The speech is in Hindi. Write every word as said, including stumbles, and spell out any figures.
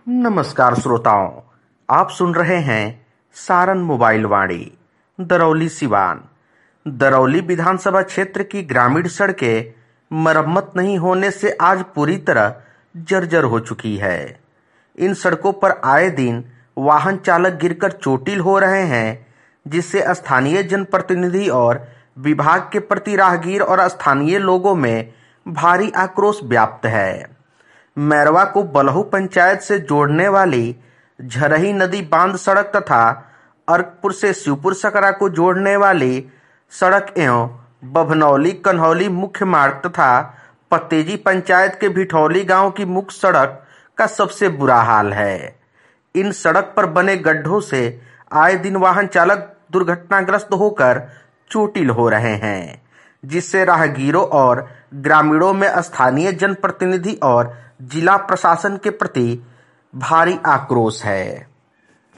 नमस्कार श्रोताओं, आप सुन रहे हैं सारण मोबाइल वाणी। दरौली सिवान। दरौली विधानसभा क्षेत्र की ग्रामीण सड़कें मरम्मत नहीं होने से आज पूरी तरह जर्जर हो चुकी है। इन सड़कों पर आए दिन वाहन चालक गिरकर चोटिल हो रहे हैं, जिससे स्थानीय जनप्रतिनिधि और विभाग के प्रति राहगीर और स्थानीय लोगों में भारी आक्रोश व्याप्त है। मैरवा को बलहू पंचायत से जोड़ने वाली झरही नदी बांध सड़क तथा अर्कपुर से शिवपुर सकरा को जोड़ने वाली सड़क एवं बभनौली कन्हौली मुख्य मार्ग तथा पतेजी पंचायत के भिठौली गांव की मुख्य सड़क का सबसे बुरा हाल है। इन सड़क पर बने गड्ढों से आए दिन वाहन चालक दुर्घटनाग्रस्त होकर चोटिल हो रहे हैं, जिससे राहगीरों और ग्रामीणों में स्थानीय जनप्रतिनिधि और जिला प्रशासन के प्रति भारी आक्रोश है।